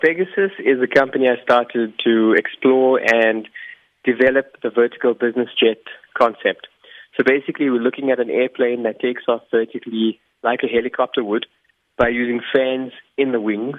Pegasus is a company I started to explore and develop the vertical business jet concept. So basically, we're looking at an airplane that takes off vertically like a helicopter would by using fans in the wings.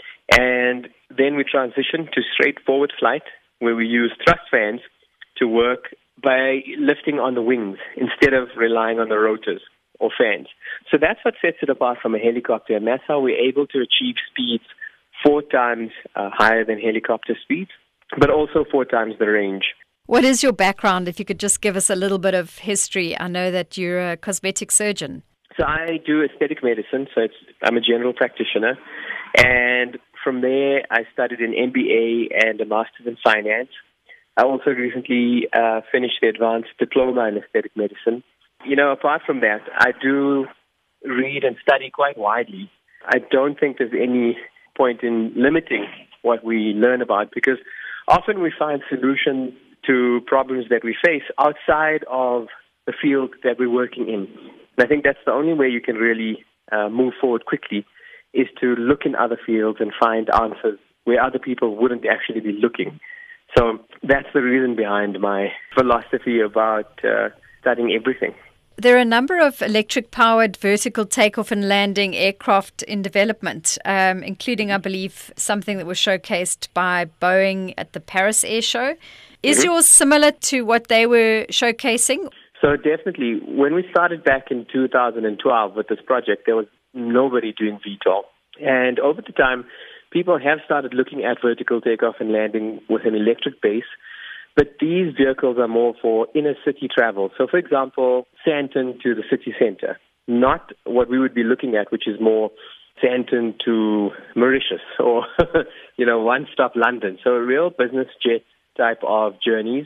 And then we transition to straightforward flight, where we use thrust fans to work by lifting on the wings instead of relying on the rotors or fans. So that's what sets it apart from a helicopter, and that's how we're able to achieve speeds 4 times higher than helicopter speeds, but also 4 times the range. What is your background, if you could just give us a little bit of history? I know that you're a cosmetic surgeon. So I do aesthetic medicine, I'm a general practitioner. And from there, I studied an MBA and a master's in finance. I also recently finished the advanced diploma in aesthetic medicine. Apart from that, I do read and study quite widely. I don't think there's any point in limiting what we learn about, because often we find solutions to problems that we face outside of the field that we're working in. And I think that's the only way you can really move forward quickly, is to look in other fields and find answers where other people wouldn't actually be looking. So that's the reason behind my philosophy about studying everything. There are a number of electric-powered vertical takeoff and landing aircraft in development, including, I believe, something that was showcased by Boeing at the Paris Air Show. Is yours similar to what they were showcasing? So definitely, when we started back in 2012 with this project, there was nobody doing VTOL. And over the time, people have started looking at vertical takeoff and landing with an electric base. But these vehicles are more for inner city travel. So, for example, Sandton to the city center, not what we would be looking at, which is more Sandton to Mauritius or, one-stop London. So a real business jet type of journeys.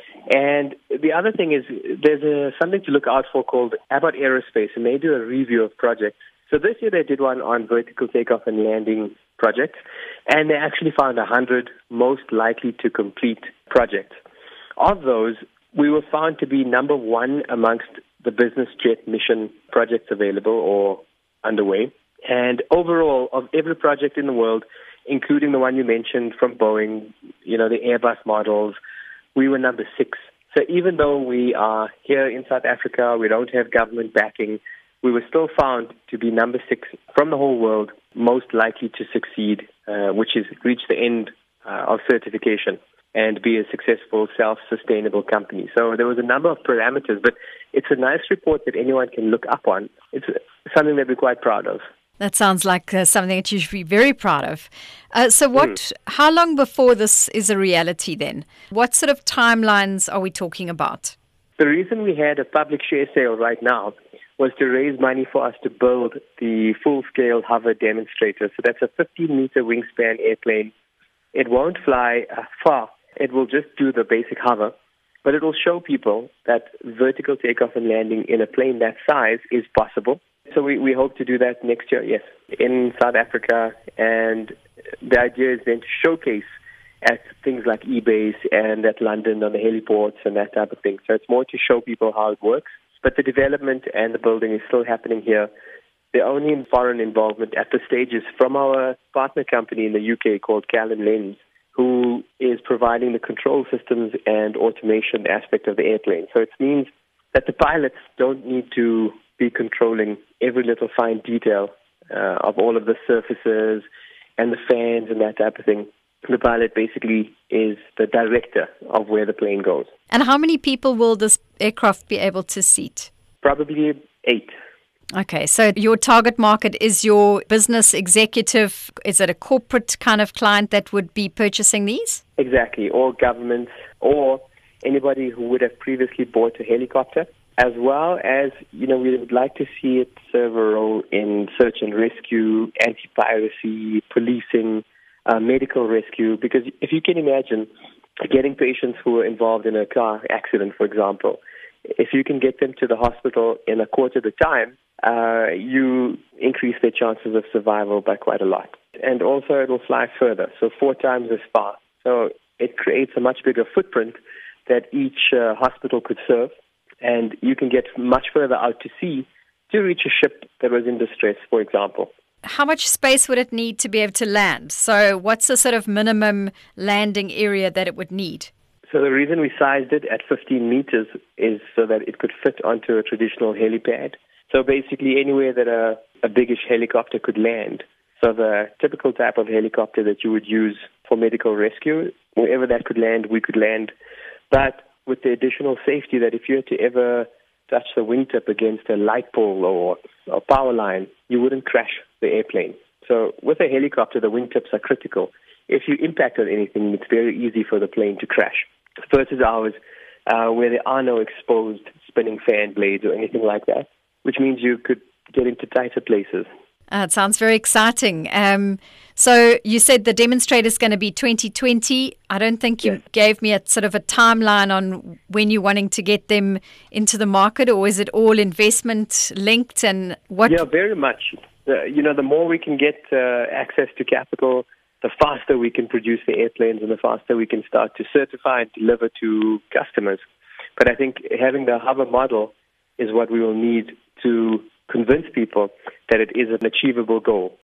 And the other thing is there's something to look out for called Abbott Aerospace, and they do a review of projects. So this year they did one on vertical takeoff and landing projects, and they actually found 100 most likely to complete projects. Of those, we were found to be number 1 amongst the business jet mission projects available or underway. And overall, of every project in the world, including the one you mentioned from Boeing, the Airbus models, we were number 6. So even though we are here in South Africa, we don't have government backing, we were still found to be number 6 from the whole world, most likely to succeed, which is reach the end of certification and be a successful, self-sustainable company. So there was a number of parameters, but it's a nice report that anyone can look up on. It's something that we're quite proud of. That sounds like something that you should be very proud of. How long before this is a reality then? What sort of timelines are we talking about? The reason we had a public share sale right now was to raise money for us to build the full-scale hover demonstrator. So that's a 15-meter wingspan airplane. It won't fly far. It will just do the basic hover, but it will show people that vertical takeoff and landing in a plane that size is possible. So we hope to do that next year, yes, in South Africa. And the idea is then to showcase at things like eBase and at London on the heliports and that type of thing. So it's more to show people how it works. But the development and the building is still happening here. The only foreign involvement at this stage is from our partner company in the UK called Callan Lens, who is providing the control systems and automation aspect of the airplane. So it means that the pilots don't need to be controlling every little fine detail of all of the surfaces and the fans and that type of thing. The pilot basically is the director of where the plane goes. And how many people will this aircraft be able to seat? Probably 8. Okay, so your target market is your business executive. Is it a corporate kind of client that would be purchasing these? Exactly, or governments, or anybody who would have previously bought a helicopter, as well as, we would like to see it serve a role in search and rescue, anti-piracy, policing, medical rescue, because if you can imagine getting patients who are involved in a car accident, for example, if you can get them to the hospital in a quarter of the time, you increase their chances of survival by quite a lot. And also it will fly further, so 4 times as far. So it creates a much bigger footprint that each hospital could serve, and you can get much further out to sea to reach a ship that was in distress, for example. how much space would it need to be able to land? So what's the sort of minimum landing area that it would need? So the reason we sized it at 15 meters is so that it could fit onto a traditional helipad. So basically anywhere that a biggish helicopter could land. So the typical type of helicopter that you would use for medical rescue, wherever that could land, we could land. But with the additional safety that if you had to ever touch the wingtip against a light pole or a power line, you wouldn't crash the airplane. So with a helicopter, the wingtips are critical. If you impact on anything, it's very easy for the plane to crash. Versus ours, where there are no exposed spinning fan blades or anything like that, which means you could get into tighter places. It sounds very exciting. So you said the demonstrator is going to be 2020. I don't think you gave me a sort of a timeline on when you're wanting to get them into the market, or is it all investment linked? And what? Yeah, very much. The more we can get access to capital, the faster we can produce the airplanes and the faster we can start to certify and deliver to customers. But I think having the hover model is what we will need to convince people that it is an achievable goal.